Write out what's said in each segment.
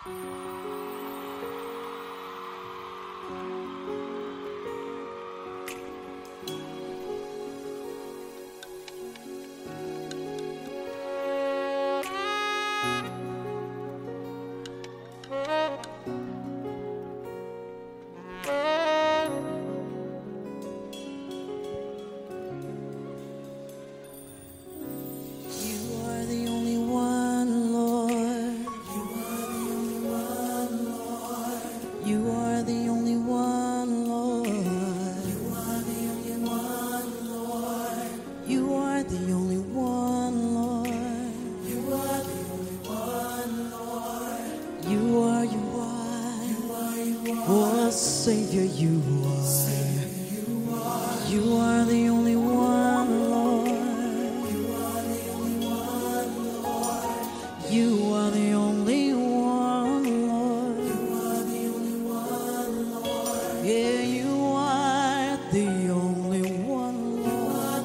Savior, you are. You are the only one, Lord. You are the only one, Lord. You are the only one, Lord. You are the only one, Lord. Yeah, you are the only one, Lord.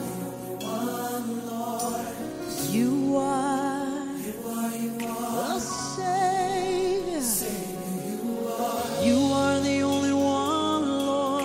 You are the Savior. You are the only one, Lord.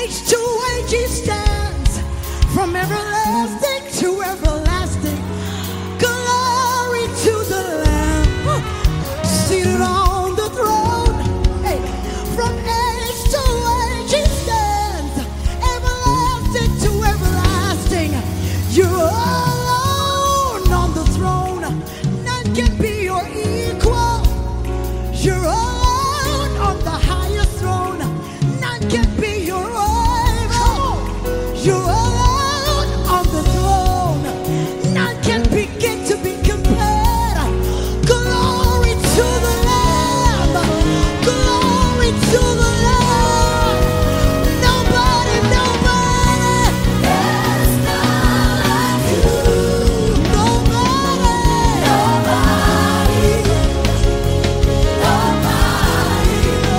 age to age he stands, from everlasting to everlasting. Glory to the Lamb seated on the throne. Hey, from age to age he stands, everlasting to everlasting. You're alone on the throne, none can be your equal. You're alone on the highest throne, none can be your rival. You're alone on the throne, none can begin to be compared. Glory to the Lamb, glory to the Lamb. Nobody, nobody, there's none like you. Nobody, nobody, nobody,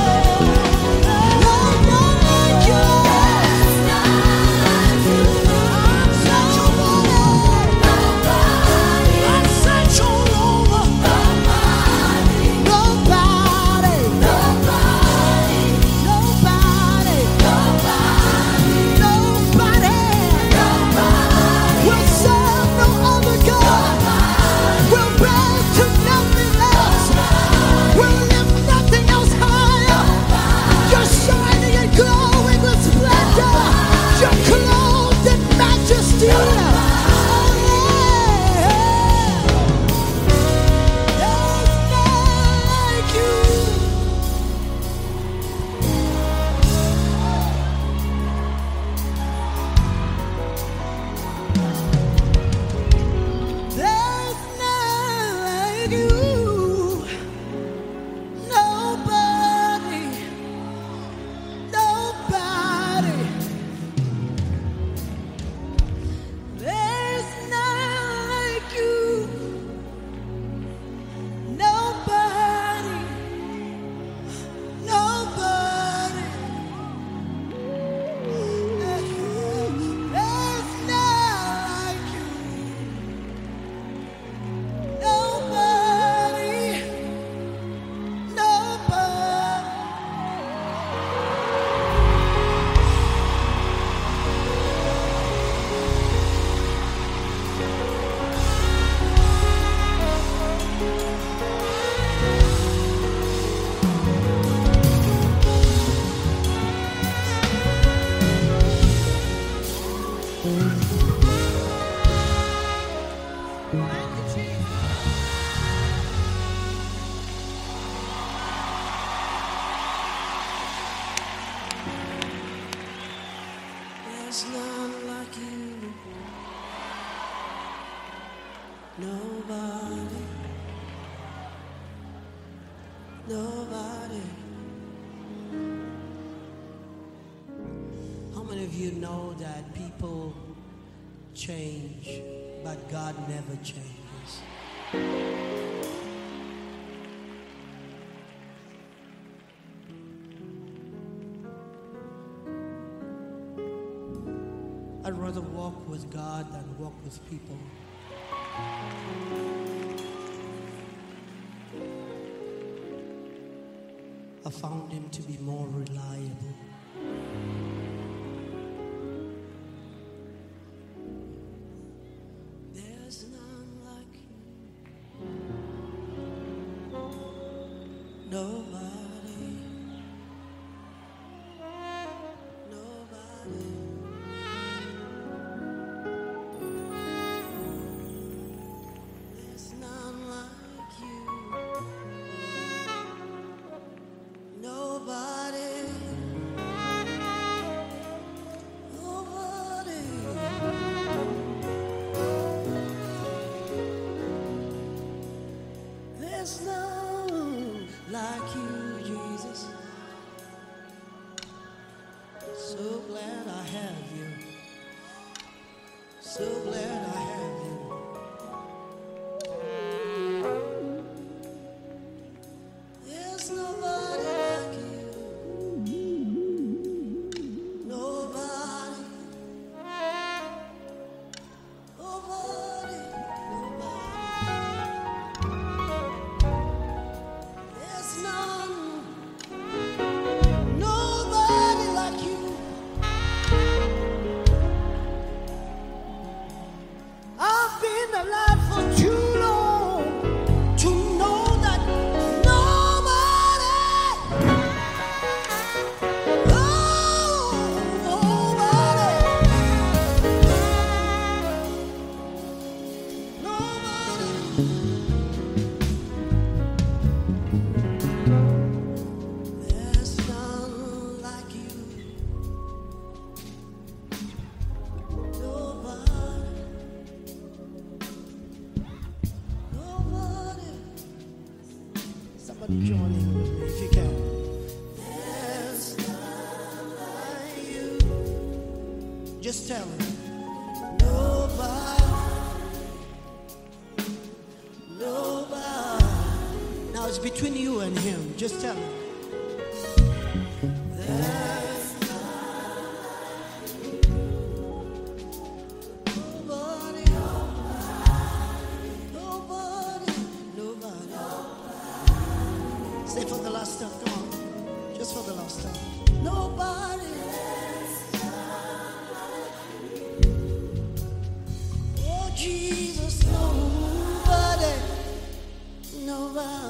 nobody like you. There's none like you. Search all over, nobody. I search all over, nobody, nobody, nobody, nobody, nobody, nobody. We'll serve no other God. We'll bow to nothing else. We'll lift nothing else higher. You're shining and glowing with splendor. You're clothed in majesty. Oh, yeah. There's none like you. There's none like you. Nobody, nobody. There's none like you. Nobody, nobody. There's none like you. Nobody, nobody. There's none like you. Nobody, nobody. How many of you know that people change, but God never changes? I'd rather walk with God than walk with people. I found him to be more reliable. There's none like you. Nobody. Nobody. There's none like you. Nobody. Nobody. There's none like you, Jesus. So glad I have you. So glad I have you. There's nobody like you. Nobody. Nobody. Nobody. There's none. Nobody like you. Somebody join in with me if you can. There's none like you. Just tell him. Nobody. Nobody. Now it's between you and him. Just tell him. There's nobody. Nobody. Nobody. Say for the last time. Come on. Just for the last time. Nobody. Oh, Jesus. Nobody. Nobody.